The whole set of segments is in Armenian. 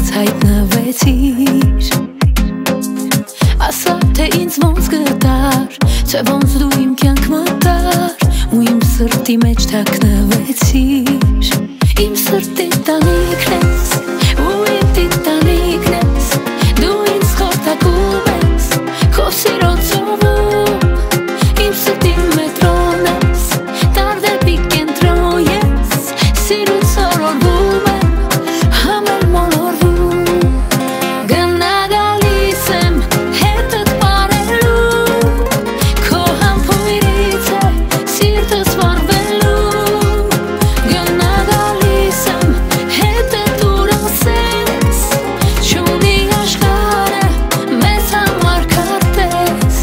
ինձ հայտնվեցիր Ասա թե ինձ ոնց գտար Չէ ոնց դու իմ կյանք մտար Ու իմ սրտի մեջ թաքնվեցիր Իմ սրտի տանիքն ես Ու իմ տիտանիքն ես Դու ինձ խորտակում ես Քո սիրո ծովում Իմ սրտի մետրոն ես Դար դեպի կենտրոն ես Սիրուց օրորվում եմ Համել մոլորվում Գնա գալիս եմ հետըտ պարելու Քո համբույրից է սիրտս վարվելու Գնա գալիս եմ հետըտ ուր ասես Չունի աշխարհը մեզ համար քարտեզ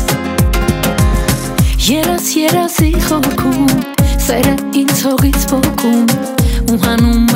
Երաս երասի խորքում Սերը ինձ հողից ոգում Ու հանում